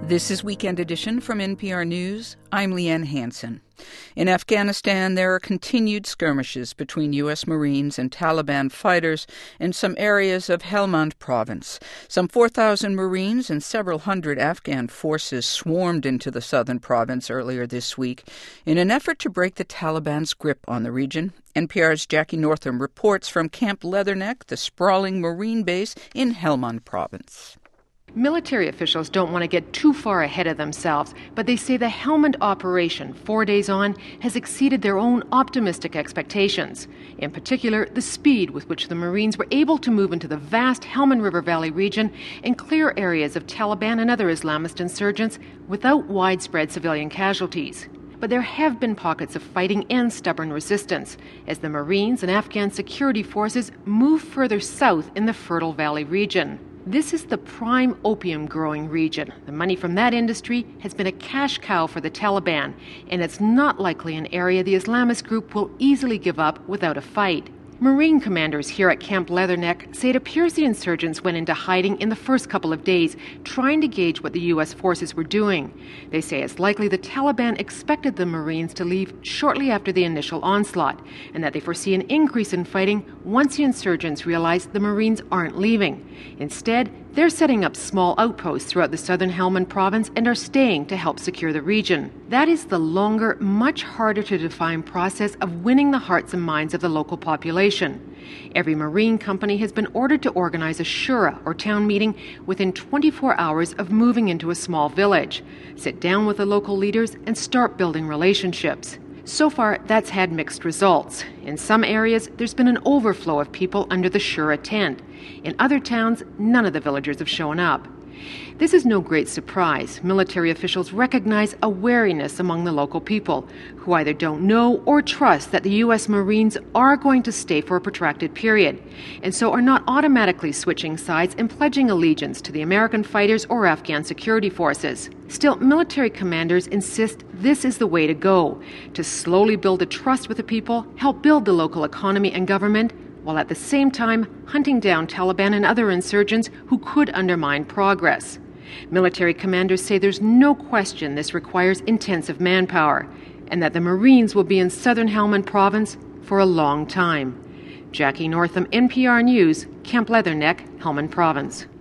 This is Weekend Edition from NPR News. I'm Leanne Hansen. In Afghanistan, there are continued skirmishes between U.S. Marines and Taliban fighters in some areas of Helmand province. Some 4,000 Marines and several hundred Afghan forces swarmed into the southern province earlier this week in an effort to break the Taliban's grip on the region. NPR's Jackie Northam reports from Camp Leatherneck, the sprawling Marine base in Helmand province. Military officials don't want to get too far ahead of themselves, but they say the Helmand operation, 4 days on, has exceeded their own optimistic expectations. In particular, the speed with which the Marines were able to move into the vast Helmand River Valley region and clear areas of Taliban and other Islamist insurgents without widespread civilian casualties. But there have been pockets of fighting and stubborn resistance as the Marines and Afghan security forces move further south in the Fertile Valley region. This is the prime opium-growing region. The money from that industry has been a cash cow for the Taliban, and it's not likely an area the Islamist group will easily give up without a fight. Marine commanders here at Camp Leatherneck say it appears the insurgents went into hiding in the first couple of days, trying to gauge what the U.S. forces were doing. They say it's likely the Taliban expected the Marines to leave shortly after the initial onslaught, and that they foresee an increase in fighting once the insurgents realize the Marines aren't leaving. Instead, they're setting up small outposts throughout the southern Helmand province and are staying to help secure the region. That is the longer, much harder to define process of winning the hearts and minds of the local population. Every Marine company has been ordered to organize a shura, or town meeting, within 24 hours of moving into a small village, sit down with the local leaders, and start building relationships. So far, that's had mixed results. In some areas, there's been an overflow of people under the shura tent. In other towns, none of the villagers have shown up. This is no great surprise. Military officials recognize a wariness among the local people, who either don't know or trust that the U.S. Marines are going to stay for a protracted period, and so are not automatically switching sides and pledging allegiance to the American fighters or Afghan security forces. Still, military commanders insist this is the way to go, to slowly build a trust with the people, help build the local economy and government, while at the same time hunting down Taliban and other insurgents who could undermine progress. Military commanders say there's no question this requires intensive manpower, and that the Marines will be in southern Helmand province for a long time. Jackie Northam, NPR News, Camp Leatherneck, Helmand Province.